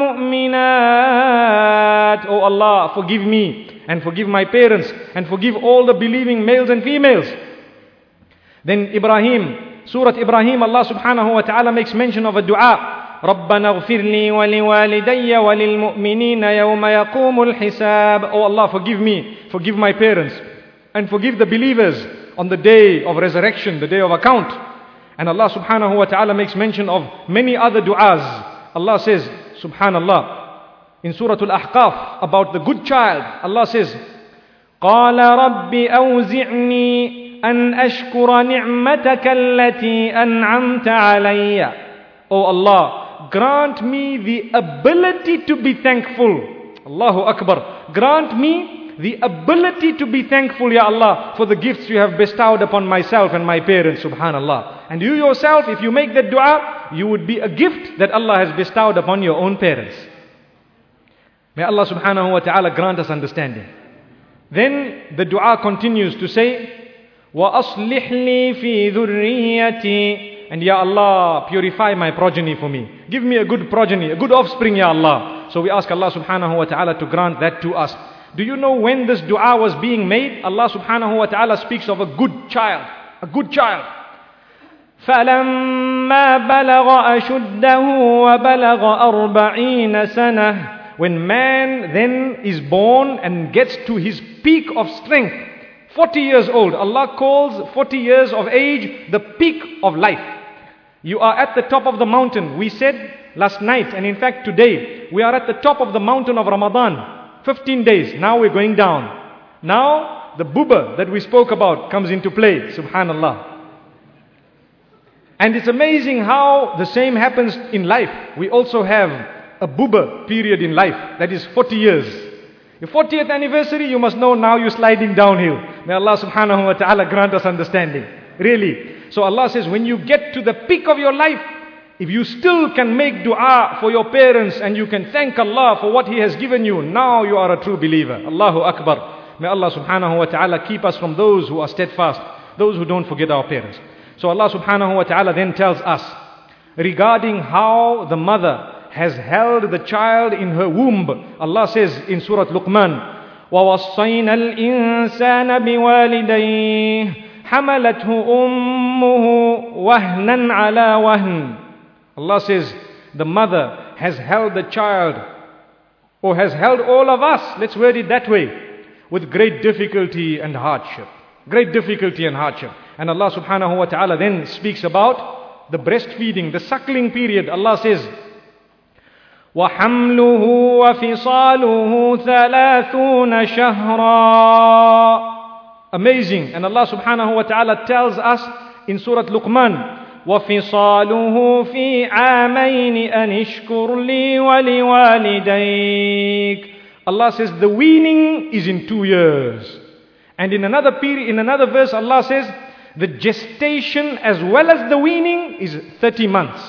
وَالْمُؤْمِنَاتِ. Oh Allah, forgive me and forgive my parents and forgive all the believing males and females. Then Ibrahim, Surah Ibrahim, Allah subhanahu wa ta'ala makes mention of a dua. رَبَّنَا اغْفِرْ لِي وَلِوَالِدَيَّ وَلِلْمُؤْمِنِينَ يَوْمَ يَقُومُ الْحِسَابِ. Oh Allah, forgive me, forgive my parents, and forgive the believers on the day of resurrection, the day of account. And Allah subhanahu wa ta'ala makes mention of many other du'as. Allah says, subhanallah, in Surah Al-Ahqaf, about the good child, Allah says, قَالَ رَبِّ أَوْزِعْنِي أَنْ أَشْكُرَ نِعْمَتَكَ الَّتِي أَنْعَمْتَ عَلَيَّ. Oh Allah, grant me the ability to be thankful. Allahu Akbar. Grant me the ability to be thankful, Ya Allah, for the gifts you have bestowed upon myself and my parents. Subhanallah. And you yourself, if you make that dua, you would be a gift that Allah has bestowed upon your own parents. May Allah subhanahu wa ta'ala grant us understanding. Then the dua continues to say, وَأَصْلِحْ لِي فِي ذُرِّيَّتِي. And Ya Allah, purify my progeny for me. Give me a good progeny, a good offspring, Ya Allah. So we ask Allah subhanahu wa ta'ala to grant that to us. Do you know when this dua was being made? Allah subhanahu wa ta'ala speaks of a good child. A good child. فَلَمَّا بَلَغَ أَشُدَّهُ وَبَلَغَ أَرْبَعِينَ سَنَةً. When man then is born and gets to his peak of strength, forty years old. Allah calls forty years of age the peak of life. You are at the top of the mountain. We said last night, and in fact today, we are at the top of the mountain of Ramadan. fifteen days. Now we're going down. Now the buba that we spoke about comes into play. Subhanallah. And it's amazing how the same happens in life. We also have a buba period in life, that is forty years. Your fortieth anniversary, you must know now you're sliding downhill. May Allah subhanahu wa ta'ala grant us understanding. Really. So Allah says, when you get to the peak of your life, if you still can make dua for your parents and you can thank Allah for what He has given you, now you are a true believer. Allahu Akbar. May Allah subhanahu wa ta'ala keep us from those who are steadfast, those who don't forget our parents. So Allah subhanahu wa ta'ala then tells us regarding how the mother has held the child in her womb. Allah says in Surah Luqman, وَوَصَّيْنَا الْإِنسَانَ بِوَالِدَيْهِ حَمَلَتْهُ أُمُّهُ وَهْنًا عَلَى وَهْنٍ. Allah says the mother has held the child, or has held all of us, let's word it that way, with great difficulty and hardship. Great difficulty and hardship. And Allah subhanahu wa ta'ala then speaks about the breastfeeding, the suckling period. Allah says, وَحَمْلُهُ وَفِصَالُهُ ثَلَاثُونَ شَهْرًا. Amazing. And Allah subhanahu wa ta'ala tells us in Surah Luqman, وَفِصَالُهُ فِي عَامَيْنِ أَنِ اشْكُرْ لِي وَلِوَالِدَيْكَ. Allah says the weaning is in two years. And in another period, in another verse, Allah says the gestation as well as the weaning is thirty months.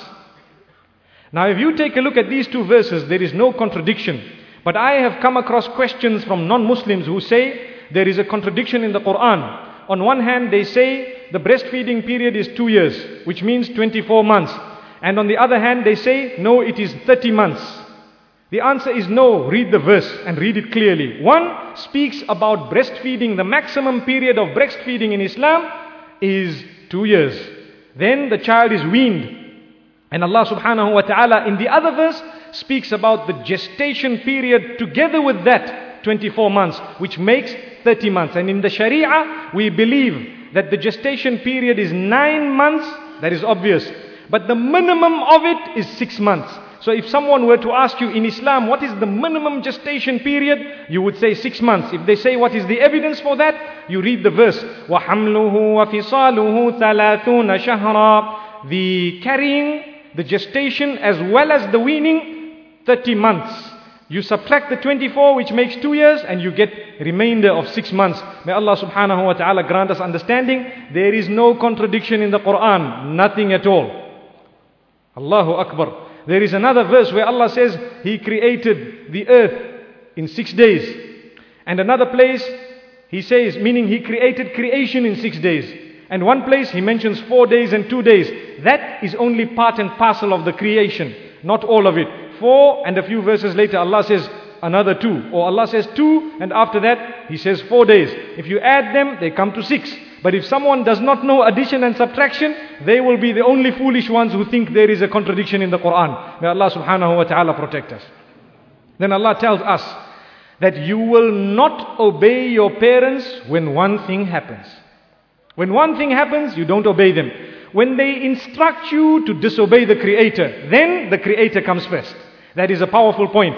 Now if you take a look at these two verses, there is no contradiction. But I have come across questions from non-Muslims who say there is a contradiction in the Quran. On one hand, they say the breastfeeding period is two years, which means twenty-four months. And on the other hand, they say, no, it is thirty months. The answer is no. Read the verse and read it clearly. One speaks about breastfeeding. The maximum period of breastfeeding in Islam is two years. Then the child is weaned. And Allah subhanahu wa ta'ala in the other verse speaks about the gestation period together with that twenty-four months, which makes thirty months. And in the Sharia, we believe that the gestation period is nine months. That is obvious. But the minimum of it is six months. So if someone were to ask you in Islam, what is the minimum gestation period? You would say six months. If they say, what is the evidence for that? You read the verse. وَحَمْلُهُ وَفِصَالُهُ ثَلَاثُونَ شَهْرًا. The carrying, the gestation as well as the weaning, thirty months. You subtract the twenty-four, which makes two years, and you get remainder of six months. May Allah subhanahu wa ta'ala grant us understanding. There is no contradiction in the Quran. Nothing at all. Allahu Akbar. There is another verse where Allah says He created the earth in six days. And another place He says, meaning He created creation in six days. And one place He mentions four days and two days. That is only part and parcel of the creation, not all of it. Four, and a few verses later Allah says another two. Or Allah says two, and after that He says four days. If you add them, they come to six. But if someone does not know addition and subtraction, they will be the only foolish ones who think there is a contradiction in the Quran. May Allah subhanahu wa ta'ala protect us. Then Allah tells us that you will not obey your parents when one thing happens. When one thing happens, you don't obey them. When they instruct you to disobey the Creator, then the Creator comes first. That is a powerful point.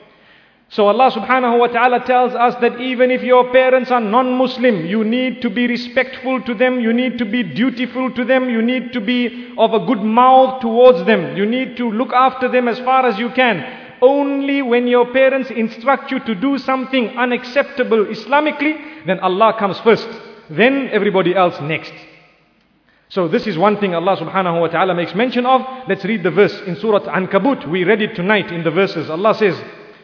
So Allah subhanahu wa ta'ala tells us that even if your parents are non-Muslim, you need to be respectful to them, you need to be dutiful to them, you need to be of a good mouth towards them, you need to look after them as far as you can. Only when your parents instruct you to do something unacceptable Islamically, then Allah comes first, then everybody else next. So this is one thing Allah subhanahu wa ta'ala makes mention of. Let's read the verse in Surah Ankabut. We read it tonight in the verses. Allah says,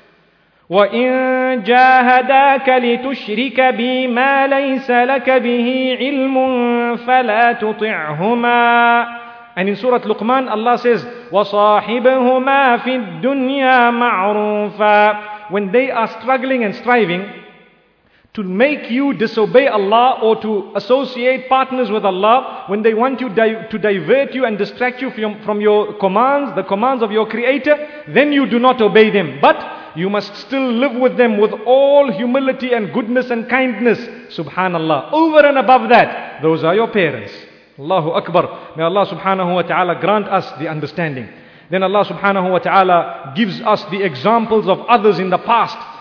وَإِن جَاهَدَاكَ لِتُشْرِكَ بِي مَا لَيْسَ لَكَ بِهِ عِلْمٌ فَلَا تُطِعْهُمَا. And in Surah Luqman, Allah says, وَصَاحِبْهُمَا فِي الدُّنْيَا مَعْرُوفًا. When they are struggling and striving to make you disobey Allah or to associate partners with Allah, when they want you di- to divert you and distract you from, from your commands, the commands of your Creator, then you do not obey them. But you must still live with them with all humility and goodness and kindness. Subhanallah. Over and above that, those are your parents. Allahu Akbar. May Allah subhanahu wa ta'ala grant us the understanding. Then Allah subhanahu wa ta'ala gives us the examples of others in the past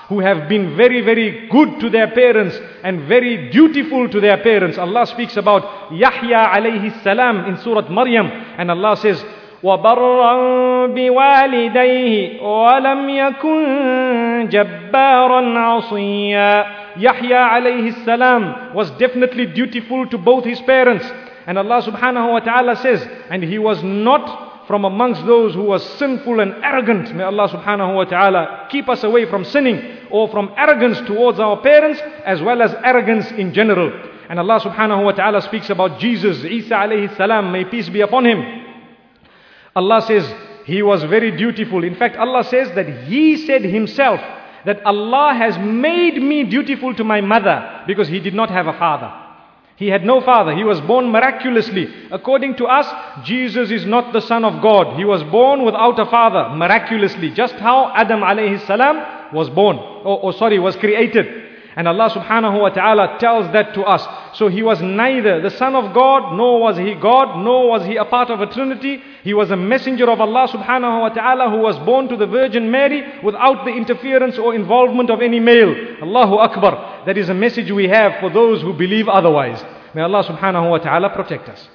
who have been very, very good to their parents and very dutiful to their parents. Allah speaks about Yahya alayhi salam in Surah Maryam, and Allah says, وَبَرًّا بِوَالِدَيْهِ وَلَمْ يَكُنْ جَبَّارًا عَصِيًّا. Yahya alayhi salam was definitely dutiful to both his parents. And Allah subhanahu wa ta'ala says, and he was not from amongst those who was sinful and arrogant. May Allah subhanahu wa ta'ala keep us away from sinning or from arrogance towards our parents, as well as arrogance in general. And Allah subhanahu wa ta'ala speaks about Jesus, Isa alayhi salam, may peace be upon him. Allah says he was very dutiful. In fact, Allah says that he said himself that Allah has made me dutiful to my mother, because he did not have a father. He had no father. He was born miraculously. According to us, Jesus is not the son of God. He was born without a father, miraculously. Just how Adam alayhi salam was born, or, or sorry, was created. And Allah subhanahu wa ta'ala tells that to us. So he was neither the son of God, nor was he God, nor was he a part of a trinity. He was a messenger of Allah subhanahu wa ta'ala, who was born to the Virgin Mary without the interference or involvement of any male. Allahu Akbar. That is a message we have for those who believe otherwise. May Allah subhanahu wa ta'ala protect us.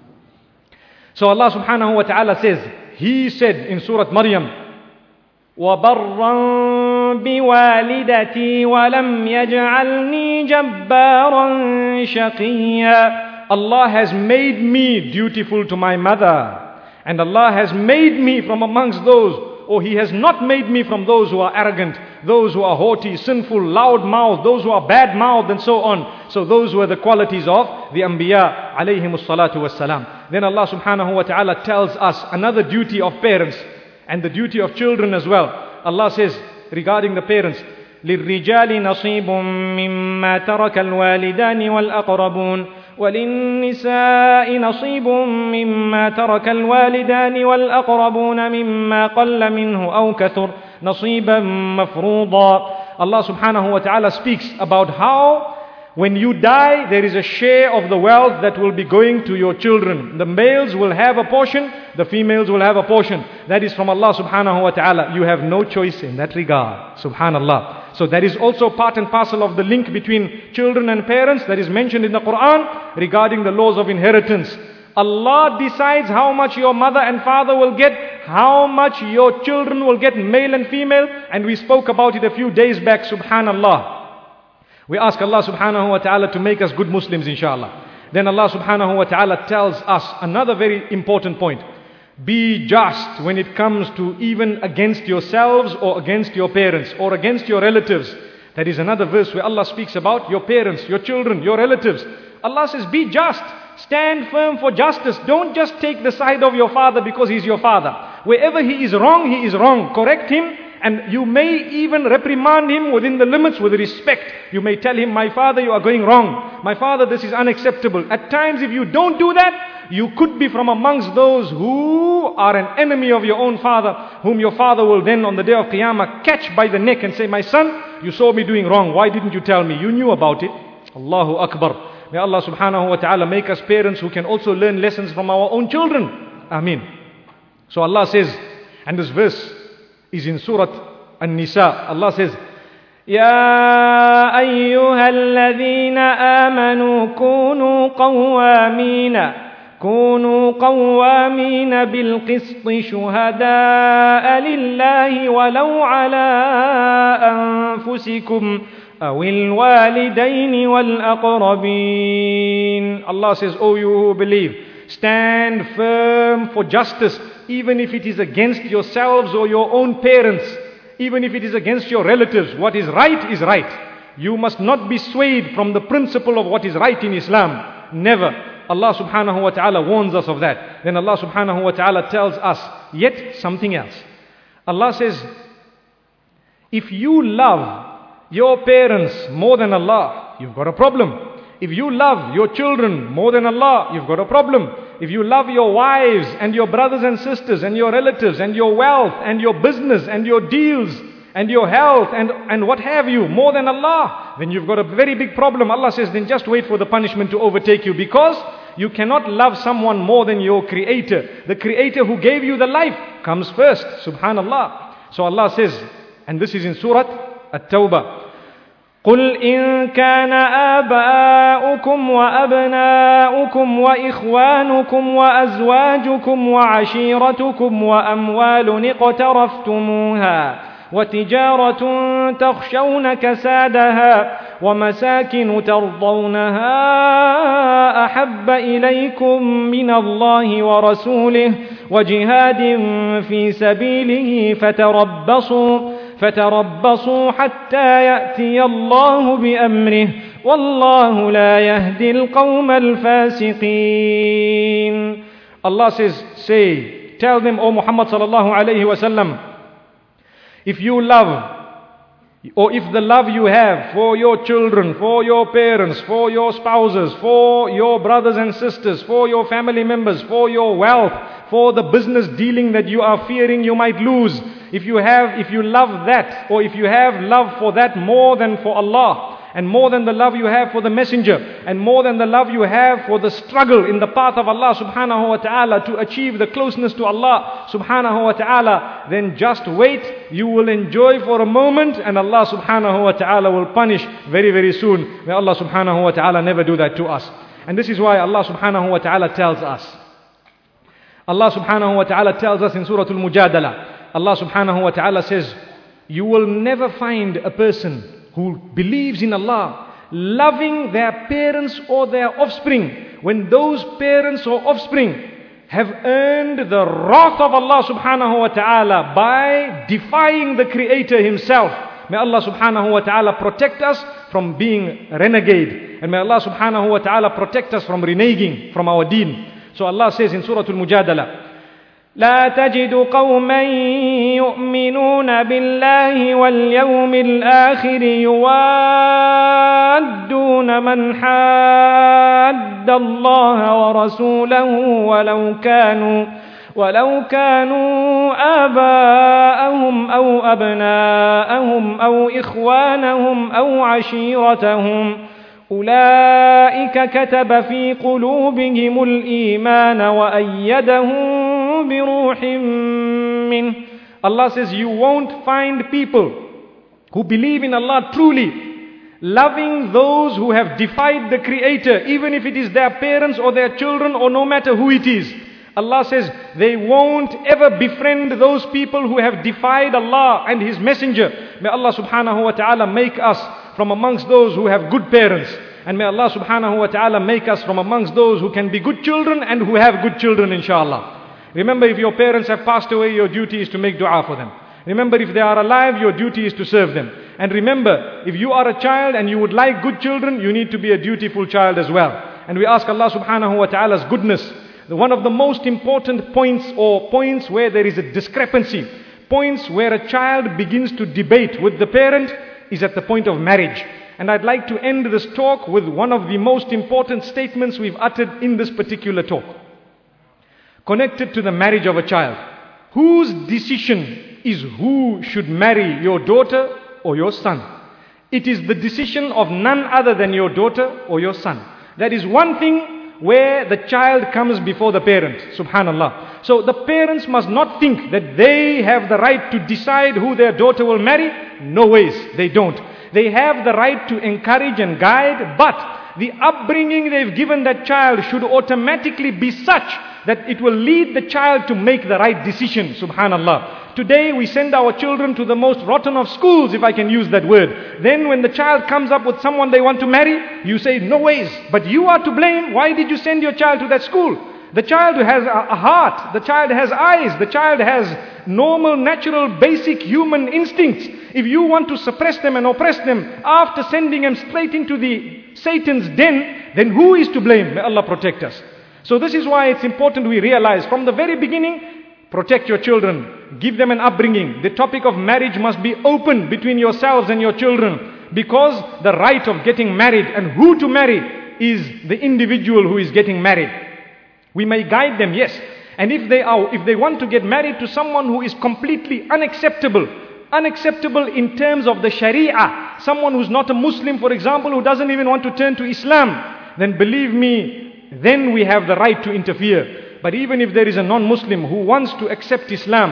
So Allah subhanahu wa ta'ala says, he said in Surah Maryam, وَبَرًّا بِوَالِدَتِي وَلَمْ يَجْعَلْنِي جَبَّارًا شَقِيًّا. Allah has made me dutiful to my mother, and Allah has made me from amongst those, or He has not made me from those who are arrogant, those who are haughty, sinful, loud-mouthed, those who are bad-mouthed, and so on. So those were the qualities of the Anbiya alayhimus salatu wassalam. Then Allah subhanahu wa ta'ala tells us another duty of parents, and the duty of children as well. Allah says regarding the parents, لِلرِّجَالِ نَصِيبٌ مِّمَّا تَرَكَ الْوَالِدَانِ وَالْأَقْرَبُونَ وَلِلنِّسَاءِ نَصِيبٌ مِّمَّا تَرَكَ الْوَالِدَانِ وَالْأَقْرَبُونَ مِمَّا قَلَّ مِنْهُ أَوْ كَثُرَ نَصِيبًا مَفْرُوضًا. Allah subhanahu wa ta'ala speaks about how when you die, there is a share of the wealth that will be going to your children. The males will have a portion, the females will have a portion. That is from Allah subhanahu wa ta'ala. You have no choice in that regard. Subhanallah. So that is also part and parcel of the link between children and parents that is mentioned in the Quran regarding the laws of inheritance. Allah decides how much your mother and father will get, how much your children will get, male and female. And we spoke about it a few days back. Subhanallah. We ask Allah subhanahu wa ta'ala to make us good Muslims, inshallah. Then Allah subhanahu wa ta'ala tells us another very important point. Be just when it comes to even against yourselves or against your parents or against your relatives. That is another verse where Allah speaks about your parents, your children, your relatives. Allah says, be just. Stand firm for justice. Don't just take the side of your father because he's your father. Wherever he is wrong, he is wrong. Correct him. And you may even reprimand him within the limits with respect. You may tell him, my father, you are going wrong. My father, this is unacceptable. At times, if you don't do that, you could be from amongst those who are an enemy of your own father, whom your father will then on the day of Qiyamah catch by the neck and say, my son, you saw me doing wrong. Why didn't you tell me? You knew about it. Allahu Akbar. May Allah subhanahu wa ta'ala make us parents who can also learn lessons from our own children. Ameen. So Allah says, and this verse is in Surah An-Nisa. Allah says, يَا أَيُّهَا الَّذِينَ آمَنُوا كُونُوا قَوَّامِينَ كُونُوا قَوَّامِينَ بِالْقِسْطِ شُهَدَاءَ لِلَّهِ وَلَوْ عَلَىٰ أَنفُسِكُمْ أَوِ الْوَالِدَيْنِ وَالْأَقْرَبِينَ. Allah says, O you who believe, stand firm for justice, even if it is against yourselves or your own parents, even if it is against your relatives. What is right is right. You must not be swayed from the principle of what is right in Islam. Never. Allah subhanahu wa ta'ala warns us of that. Then Allah subhanahu wa ta'ala tells us yet something else. Allah says, if you love your parents more than Allah, you've got a problem. If you love your children more than Allah, you've got a problem. If you love your wives and your brothers and sisters and your relatives and your wealth and your business and your deals and your health and, and what have you more than Allah, then you've got a very big problem. Allah says, then just wait for the punishment to overtake you, because you cannot love someone more than your Creator. The Creator who gave you the life comes first. Subhanallah. So Allah says, and this is in Surah At-Tawbah. قل إن كان آباؤكم وأبناؤكم وإخوانكم وأزواجكم وعشيرتكم وأموال اقترفتموها وتجارة تخشون كسادها ومساكن ترضونها أحب إليكم من الله ورسوله وجهاد في سبيله فتربصوا فتربصوا حتى يأتي الله بأمره والله لا يهدي القوم الفاسقين. Allah says, say, tell them, O Muhammad sallallahu alayhi wa sallam, if you love, or if the love you have for your children, for your parents, for your spouses, for your brothers and sisters, for your family members, for your wealth, for the business dealing that you are fearing you might lose, if you have, if you love that, or if you have love for that more than for Allah, and more than the love you have for the messenger, and more than the love you have for the struggle in the path of Allah subhanahu wa ta'ala to achieve the closeness to Allah subhanahu wa ta'ala, then just wait, you will enjoy for a moment and Allah subhanahu wa ta'ala will punish very very soon. May Allah subhanahu wa ta'ala never do that to us. And this is why Allah subhanahu wa ta'ala tells us. Allah subhanahu wa ta'ala tells us in Surah Al-Mujadala, Allah subhanahu wa ta'ala says, you will never find a person who believes in Allah loving their parents or their offspring when those parents or offspring have earned the wrath of Allah subhanahu wa ta'ala by defying the Creator Himself. May Allah subhanahu wa ta'ala protect us from being renegade, and may Allah subhanahu wa ta'ala protect us from reneging from our deen. So Allah says in Surah Al-Mujadala, لا تجد قوما يؤمنون بالله واليوم الآخر يوادون من حاد الله ورسوله ولو كانوا ولو كانوا آباءهم أو أبناءهم أو إخوانهم أو عشيرتهم أولئك كتب في قلوبهم الإيمان وأيدهم بروح منه. Allah says you won't find people who believe in Allah truly loving those who have defied the Creator, even if it is their parents or their children or no matter who it is. Allah says they won't ever befriend those people who have defied Allah and His Messenger. May Allah subhanahu wa ta'ala make us from amongst those who have good parents. And may Allah subhanahu wa ta'ala make us from amongst those who can be good children and who have good children, inshallah. Remember, if your parents have passed away, your duty is to make dua for them. Remember, if they are alive, your duty is to serve them. And remember, if you are a child and you would like good children, you need to be a dutiful child as well. And we ask Allah subhanahu wa ta'ala's goodness. One of the most important points, or points where there is a discrepancy, points where a child begins to debate with the parent, is at the point of marriage. And I'd like to end this talk with one of the most important statements we've uttered in this particular talk, connected to the marriage of a child. Whose decision is who should marry your daughter or your son? It is the decision of none other than your daughter or your son. That is one thing where the child comes before the parent. Subhanallah. So the parents must not think that they have the right to decide who their daughter will marry. No ways, they don't. They have the right to encourage and guide, but the upbringing they've given that child should automatically be such that it will lead the child to make the right decision. Subhanallah. Today we send our children to the most rotten of schools, if I can use that word. Then when the child comes up with someone they want to marry, you say, no ways, but you are to blame. Why did you send your child to that school? The child has a heart, the child has eyes, the child has normal, natural, basic human instincts. If you want to suppress them and oppress them after sending them straight into the Satan's den, then who is to blame? May Allah protect us. So this is why it's important we realize from the very beginning, protect your children, give them an upbringing. The topic of marriage must be open between yourselves and your children, because the right of getting married and who to marry is the individual who is getting married. We may guide them, yes. And if they are, if they want to get married to someone who is completely unacceptable, unacceptable in terms of the Sharia, someone who's not a Muslim, for example, who doesn't even want to turn to Islam, then believe me, then we have the right to interfere. But even if there is a non-Muslim who wants to accept Islam, we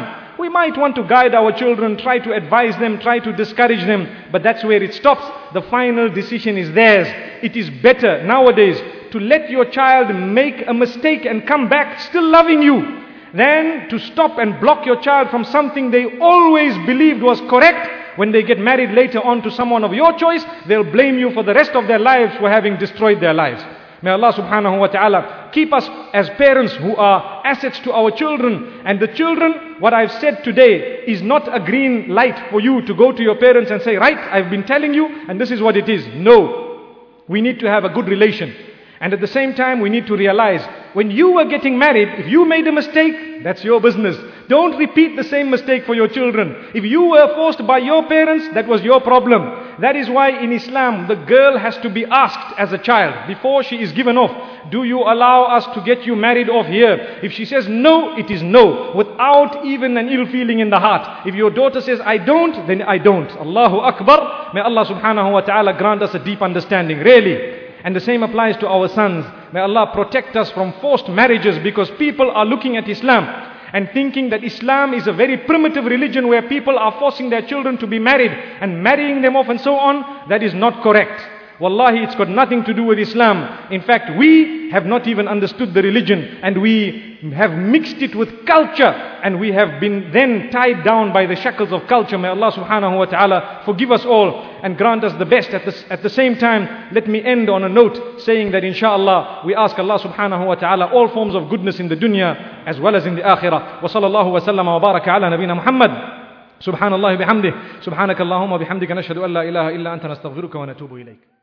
We might want to guide our children, try to advise them, try to discourage them, but that's where it stops. The final decision is theirs. It is better nowadays to let your child make a mistake and come back still loving you, than to stop and block your child from something they always believed was correct. When they get married later on to someone of your choice, they'll blame you for the rest of their lives for having destroyed their lives. May Allah subhanahu wa ta'ala keep us as parents who are assets to our children. And the children, what I've said today is not a green light for you to go to your parents and say, right, I've been telling you and this is what it is. No, we need to have a good relation. And at the same time, we need to realize, when you were getting married, if you made a mistake, that's your business. Don't repeat the same mistake for your children. If you were forced by your parents, that was your problem. That is why in Islam, the girl has to be asked as a child, before she is given off, do you allow us to get you married off here? If she says no, it is no, without even an ill feeling in the heart. If your daughter says, I don't, then I don't. Allahu Akbar. May Allah subhanahu wa ta'ala grant us a deep understanding, really. And the same applies to our sons. May Allah protect us from forced marriages, because people are looking at Islam and thinking that Islam is a very primitive religion where people are forcing their children to be married and marrying them off and so on. That is not correct. Wallahi, it's got nothing to do with Islam. In fact, we have not even understood the religion, and we have mixed it with culture, and we have been then tied down by the shackles of culture. May Allah subhanahu wa ta'ala forgive us all and grant us the best. At the, at the same time, let me end on a note saying that inshallah, we ask Allah subhanahu wa ta'ala all forms of goodness in the dunya as well as in the akhirah. Wa sallallahu wa sallam wa baraka ala nabina Muhammad. Subhanallah bihamdih. Subhanakallahumma bihamdika nashhadu an la ilaha illa anta nastaghfiruka wa natubu ilayk.